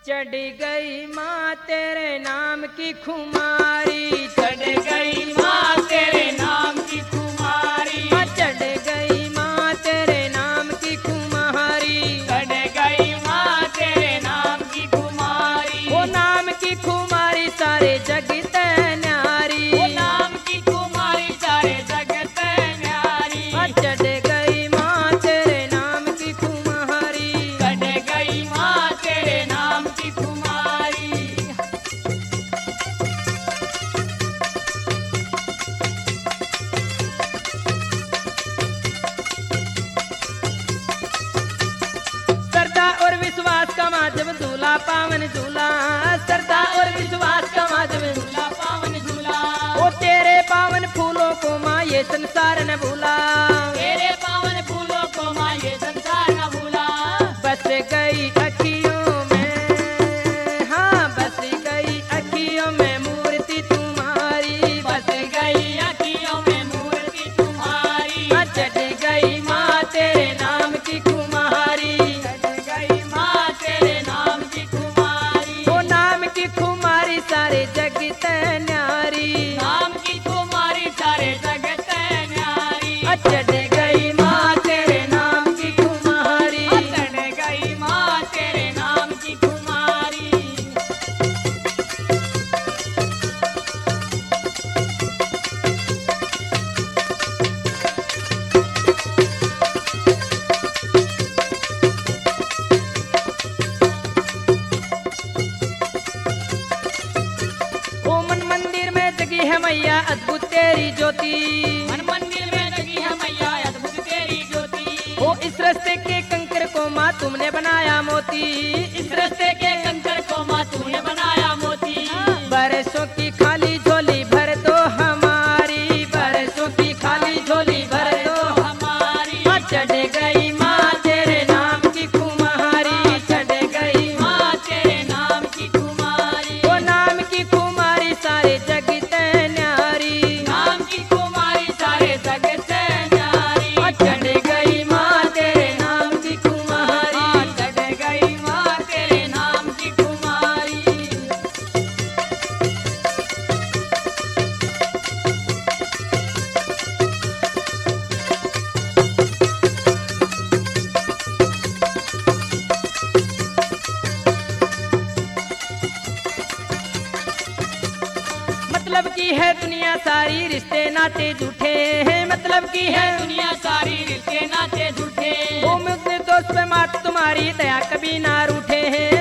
चढ़ गई माँ तेरे नाम की खुमारी, चढ़ गई माँ तेरे नाम की खुमारी, चढ़ गई माँ तेरे नाम की खुमारी, चढ़ गई माँ तेरे नाम की खुमारी। वो नाम की खुमारी सारे जगत न्यारी, वो नाम की खुमारी सारे जगत न्यारी। चढ़ गई माँ तेरे नाम की खुमारी, चढ़ गई माँ तेरे नाम की खुमारी। श्रद्धा और विश्वास का माध्यम झूला पावन झूला, श्रद्धा और विश्वास का माध्यम झूला पावन झूला। वो तेरे पावन फूलों को माँ ये संसार न भूला, तेरे पावन फूलों को माँ ये संसार न भूला। बस गई अखियों में, हाँ बस गई अखियों में मूर्ति तुम्हारी, बस गई अखियों में मूर्ति तुम्हारी। चढ़ गई माँ तेरे नाम की कुमारी, चढ़ गई माँ तेरे नाम की कुमारी। वो नाम की कुमारी सारे जगत न्यारी, नाम की कुमारी सारे जगत न्यारी। चढ़ गई माँ तेरे नाम की कुमारी, चढ़ गई माँ तेरे नाम की कुमारी। ओ मन मंदिर में जगी है मैया अद्भुत तेरी ज्योति, मन मंदिर में जगी है मैया अद्भुत तेरी ज्योति। ओ इस रास्ते के कंकर को माँ तुमने बनाया मोती, इस रास्ते के कंकर को माँ तुमने बनाया मोती। बरसों की खाली झोली भर दो हमारी, बरसों की खाली झोली भर दो हमारी। चढ़ गई माँ तेरे नाम की कुमारी, चढ़ गई माँ तेरे नाम की कुमारी। वो नाम की कुमारी सारे जगत न्यारी, नाम की कुमारी सारे जगत न्यारी। चढ़ गई माँ तेरे नाम की कुमारी, चढ़ गई माँ तेरे नाम की कुमारी। मतलब की है दुनिया सारी रिश्ते नाते झूठे हैं, मतलब की है दुनिया सारी रिश्ते नाते झूठे। वो मुझसे दोस्त पे मात तुम्हारी दया कभी ना रूठे हैं,